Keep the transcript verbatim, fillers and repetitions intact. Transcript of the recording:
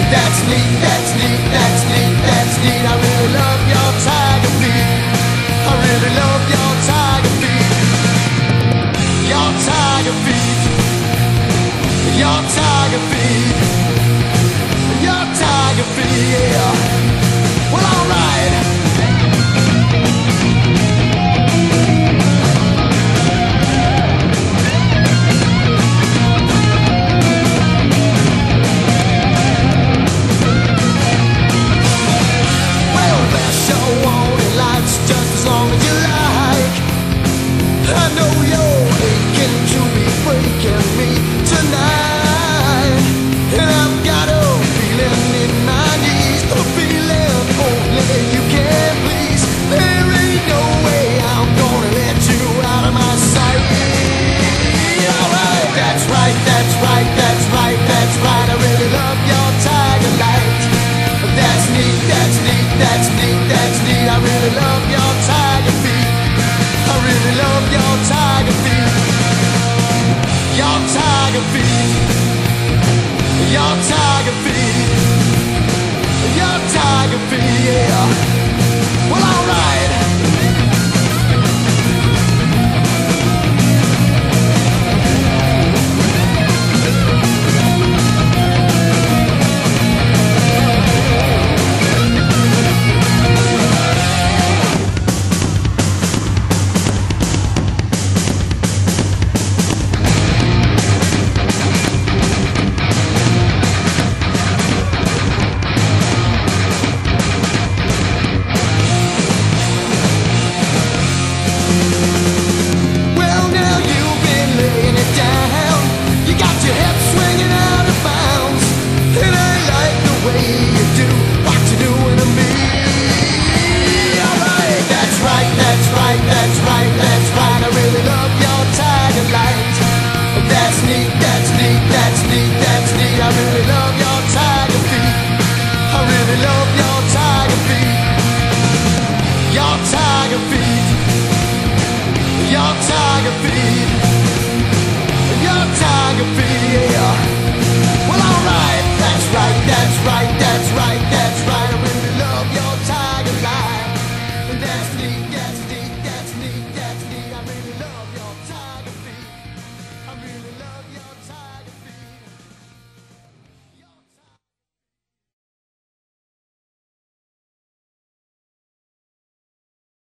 That's neat, that's neat, that's neat, that's neat. I really love your tiger feet. I really love your tiger feet. Your tiger feet. Your tiger feet. Your tiger feet, yeah. Well, alright. That's right, that's right, that's right. I really love your tiger light. That's neat, that's neat, that's neat, that's neat. I really love your tiger feet. I really love your tiger feet. Your tiger feet. Your tiger feet. Your tiger feet, yeah. Well, alright. That's neat, that's neat, that's neat. I really love your tiger feet. I really love your tiger feet.